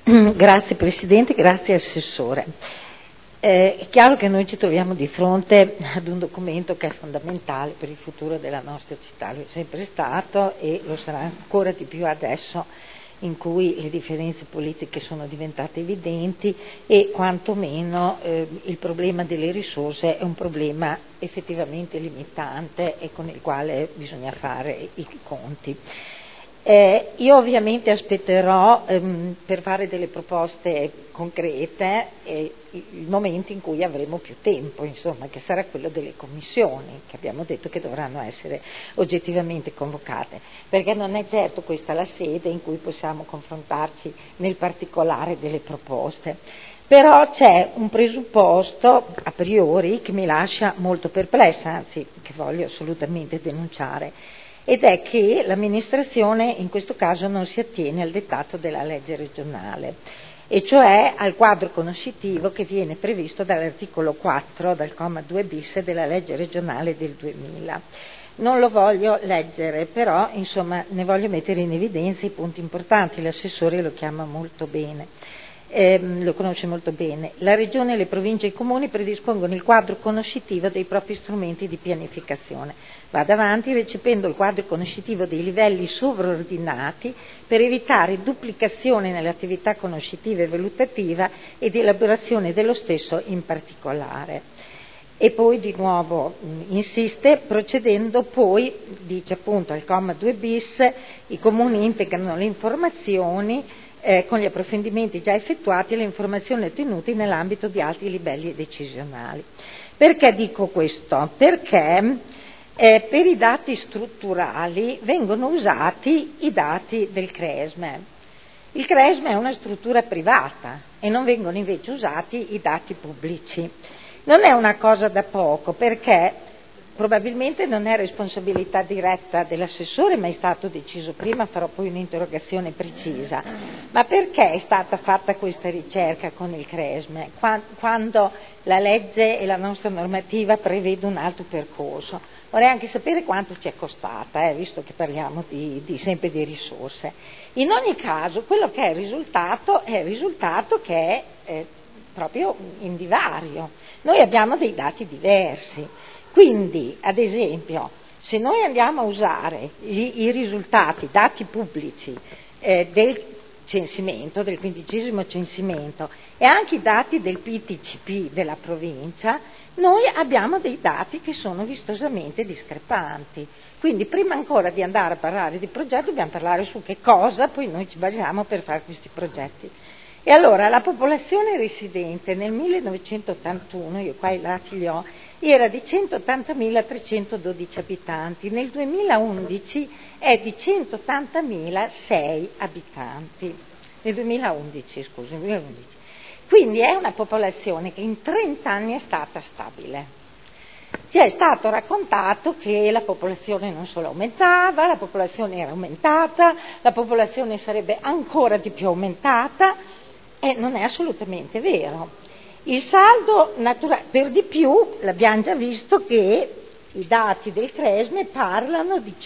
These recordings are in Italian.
Grazie Presidente, grazie Assessore. È chiaro che noi ci troviamo di fronte ad un documento che è fondamentale per il futuro della nostra città, lo è sempre stato e lo sarà ancora di più adesso in cui le differenze politiche sono diventate evidenti e quantomeno il problema delle risorse è un problema effettivamente limitante e con il quale bisogna fare i conti. Io ovviamente aspetterò per fare delle proposte concrete il momento in cui avremo più tempo, insomma, che sarà quello delle commissioni, che abbiamo detto che dovranno essere oggettivamente convocate, perché non è certo questa la sede in cui possiamo confrontarci nel particolare delle proposte. Però c'è un presupposto a priori che mi lascia molto perplessa, anzi che voglio assolutamente denunciare, ed è che l'amministrazione in questo caso non si attiene al dettato della legge regionale, e cioè al quadro conoscitivo che viene previsto dall'articolo 4, dal comma 2 bis della legge regionale del 2000. Non lo voglio leggere, però insomma ne voglio mettere in evidenza i punti importanti, l'assessore lo chiama molto bene. Lo conosce molto bene. La Regione, le Province e i Comuni predispongono il quadro conoscitivo dei propri strumenti di pianificazione. Vado avanti recependo il quadro conoscitivo dei livelli sovraordinati per evitare duplicazione nelle attività conoscitiva e valutativa e di elaborazione dello stesso in particolare. E poi di nuovo insiste, procedendo poi, dice appunto al comma 2 bis, i Comuni integrano le informazioni con gli approfondimenti già effettuati e le informazioni ottenute nell'ambito di alti livelli decisionali. Perché dico questo? Perché per i dati strutturali vengono usati i dati del CRESME. Il CRESME è una struttura privata e non vengono invece usati i dati pubblici. Non è una cosa da poco, perché probabilmente non è responsabilità diretta dell'assessore, ma è stato deciso prima, farò poi un'interrogazione precisa. Ma perché è stata fatta questa ricerca con il CRESME, quando la legge e la nostra normativa prevede un altro percorso? Vorrei anche sapere quanto ci è costata, visto che parliamo sempre di risorse. In ogni caso, quello che è il risultato che è proprio in divario. Noi abbiamo dei dati diversi. Quindi, ad esempio, se noi andiamo a usare i risultati, dati pubblici del censimento, del 15° censimento, e anche i dati del PTCP della provincia, noi abbiamo dei dati che sono vistosamente discrepanti. Quindi prima ancora di andare a parlare di progetto dobbiamo parlare su che cosa poi noi ci basiamo per fare questi progetti. E allora la popolazione residente nel 1981, io qua i dati li ho, era di 180.312 abitanti, nel 2011 è di 180.006 abitanti, nel 2011. Quindi è una popolazione che in 30 anni è stata stabile. Ci è stato raccontato che la popolazione non solo aumentava, la popolazione era aumentata, la popolazione sarebbe ancora di più aumentata, e non è assolutamente vero. Il saldo naturale, per di più, l'abbiamo già visto che i dati del CRESME parlano di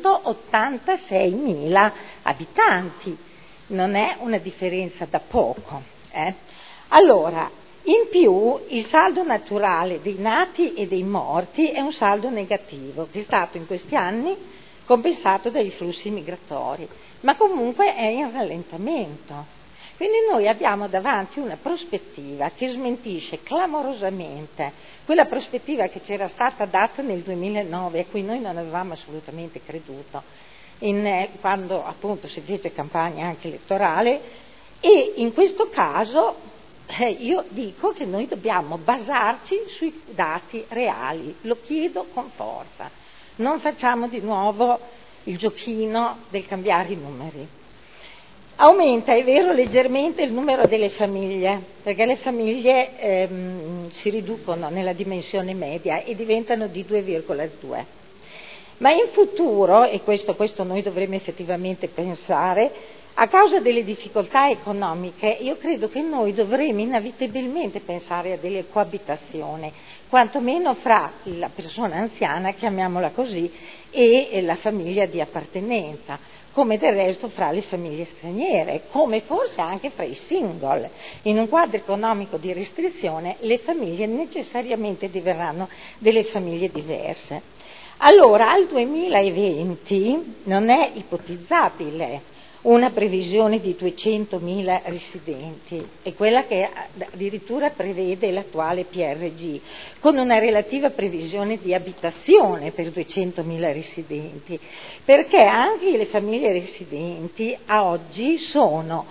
186.000 abitanti, non è una differenza da poco. Allora, in più, il saldo naturale dei nati e dei morti è un saldo negativo, che è stato in questi anni compensato dai flussi migratori, ma comunque è in rallentamento. Quindi noi abbiamo davanti una prospettiva che smentisce clamorosamente quella prospettiva che c'era stata data nel 2009, a cui noi non avevamo assolutamente creduto, quando appunto si fece campagna anche elettorale, e in questo caso io dico che noi dobbiamo basarci sui dati reali, lo chiedo con forza, non facciamo di nuovo il giochino del cambiare i numeri. Aumenta, è vero, leggermente il numero delle famiglie, perché le famiglie si riducono nella dimensione media e diventano di 2,2. Ma in futuro, e questo noi dovremmo effettivamente pensare, A causa delle difficoltà economiche, io credo che noi dovremo inevitabilmente pensare a delle coabitazioni, quantomeno fra la persona anziana, chiamiamola così, e la famiglia di appartenenza, come del resto fra le famiglie straniere, come forse anche fra i single. In un quadro economico di restrizione le famiglie necessariamente diverranno delle famiglie diverse. Allora, al 2020 non è ipotizzabile una previsione di 200.000 residenti, è quella che addirittura prevede l'attuale PRG, con una relativa previsione di abitazione per 200.000 residenti, perché anche le famiglie residenti a oggi sono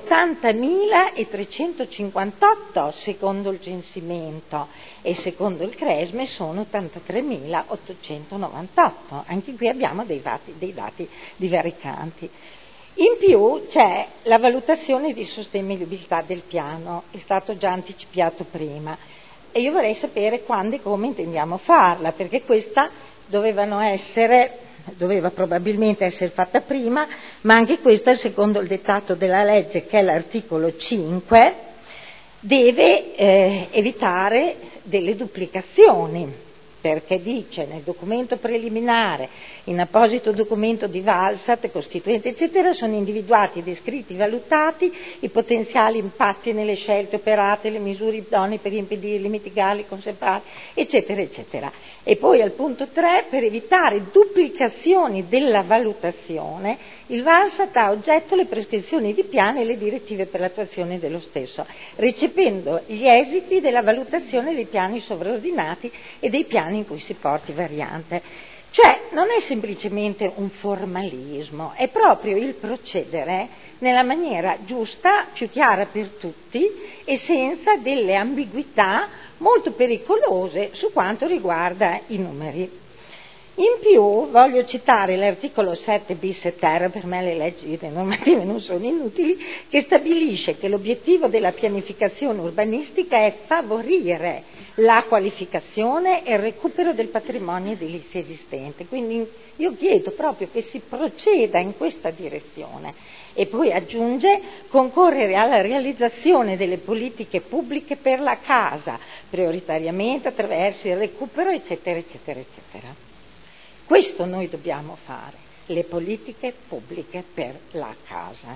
80.358 secondo il censimento e secondo il CRESME sono 83.898. Anche qui abbiamo dei dati divaricanti. In più c'è la valutazione di sostenibilità del piano, è stato già anticipato prima, e io vorrei sapere quando e come intendiamo farla, perché questa doveva probabilmente essere fatta prima, ma anche questa, secondo il dettato della legge, che è l'articolo 5, deve evitare delle duplicazioni, perché dice nel documento preliminare, in apposito documento di Valsat, costituente eccetera, sono individuati, descritti, valutati i potenziali impatti nelle scelte operate, le misure idonee per impedirli, mitigarli, conservarli, eccetera, eccetera. E poi al punto 3, per evitare duplicazioni della valutazione, il Valsat ha a oggetto le prescrizioni di piano e le direttive per l'attuazione dello stesso, recependo gli esiti della valutazione dei piani sovraordinati e dei piani in cui si porti variante. Cioè non è semplicemente un formalismo, è proprio il procedere nella maniera giusta, più chiara per tutti e senza delle ambiguità molto pericolose su quanto riguarda i numeri. In più voglio citare l'articolo 7 bis et ter, per me le leggi e le normative non sono inutili, che stabilisce che l'obiettivo della pianificazione urbanistica è favorire la qualificazione e il recupero del patrimonio edilizio esistente. Quindi io chiedo proprio che si proceda in questa direzione e poi aggiunge concorrere alla realizzazione delle politiche pubbliche per la casa, prioritariamente attraverso il recupero eccetera eccetera eccetera. Questo noi dobbiamo fare, le politiche pubbliche per la casa.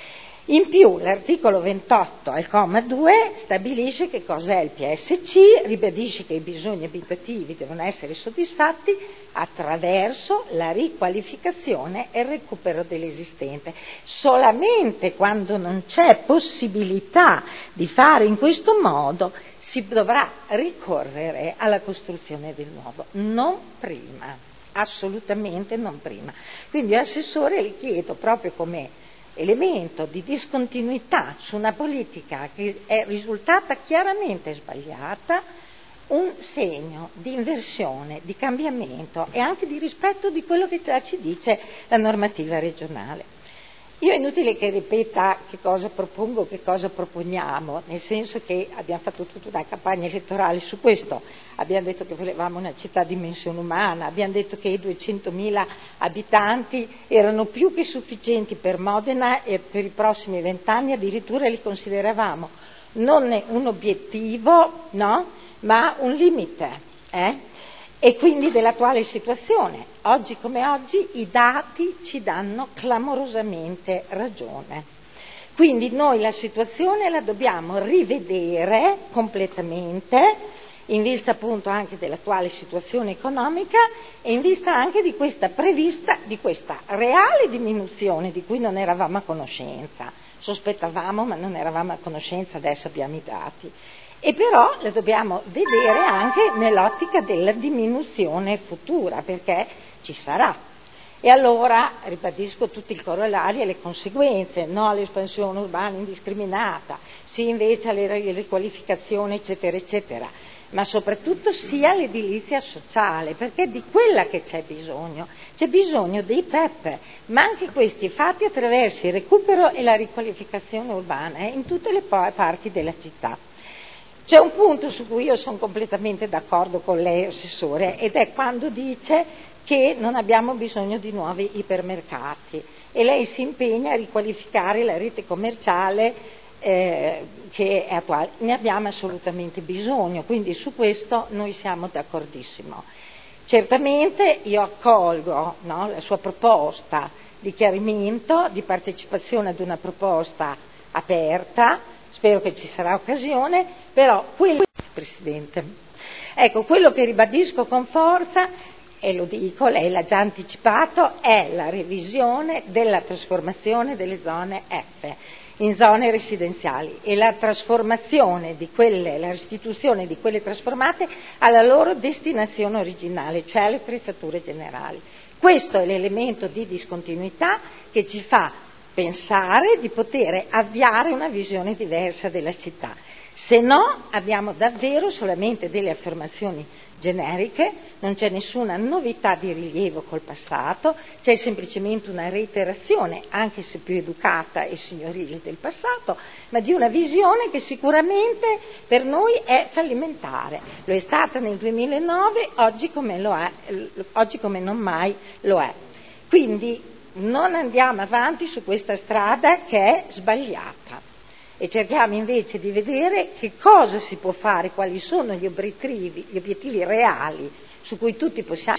In più l'articolo 28 al comma 2 stabilisce che cos'è il PSC, ribadisce che i bisogni abitativi devono essere soddisfatti attraverso la riqualificazione e il recupero dell'esistente. Solamente quando non c'è possibilità di fare in questo modo si dovrà ricorrere alla costruzione del nuovo, non prima. Assolutamente non prima. Quindi assessore le chiedo proprio come elemento di discontinuità su una politica che è risultata chiaramente sbagliata un segno di inversione, di cambiamento e anche di rispetto di quello che già ci dice la normativa regionale. Io è inutile che ripeta che cosa propongo, che cosa proponiamo, nel senso che abbiamo fatto tutta una campagna elettorale su questo, abbiamo detto che volevamo una città a dimensione umana, abbiamo detto che i 200.000 abitanti erano più che sufficienti per Modena e per i prossimi 20 anni addirittura li consideravamo non un obiettivo, no, ma un limite, E quindi dell'attuale situazione. Oggi come oggi i dati ci danno clamorosamente ragione. Quindi noi la situazione la dobbiamo rivedere completamente in vista appunto anche dell'attuale situazione economica e in vista anche di questa reale diminuzione di cui non eravamo a conoscenza. Sospettavamo ma non eravamo a conoscenza, adesso abbiamo i dati. E però la dobbiamo vedere anche nell'ottica della diminuzione futura, perché ci sarà. E allora ribadisco tutti i corollari e le conseguenze, no all'espansione urbana indiscriminata, sì invece alle riqualificazioni eccetera eccetera, ma soprattutto sì all'edilizia sociale, perché di quella che c'è bisogno dei PEP, ma anche questi fatti attraverso il recupero e la riqualificazione urbana in tutte le parti della città. C'è un punto su cui io sono completamente d'accordo con lei, Assessore, ed è quando dice che non abbiamo bisogno di nuovi ipermercati. e lei si impegna a riqualificare la rete commerciale che è attuale. Ne abbiamo assolutamente bisogno, quindi su questo noi siamo d'accordissimo. Certamente io accolgo, no, la sua proposta di chiarimento, di partecipazione ad una proposta aperta, spero che ci sarà occasione, però Presidente, ecco, quello che ribadisco con forza, e lo dico, lei l'ha già anticipato, è la revisione della trasformazione delle zone F in zone residenziali e la trasformazione di quelle, la restituzione di quelle trasformate alla loro destinazione originale, cioè alle attrezzature generali. Questo è l'elemento di discontinuità che ci fa pensare di poter avviare una visione diversa della città. Se no abbiamo davvero solamente delle affermazioni generiche, non c'è nessuna novità di rilievo col passato, c'è semplicemente una reiterazione, anche se più educata e signorile del passato, ma di una visione che sicuramente per noi è fallimentare. Lo è stata nel 2009, oggi come non mai lo è. Quindi non andiamo avanti su questa strada che è sbagliata e cerchiamo invece di vedere che cosa si può fare, quali sono gli obiettivi reali su cui tutti possiamo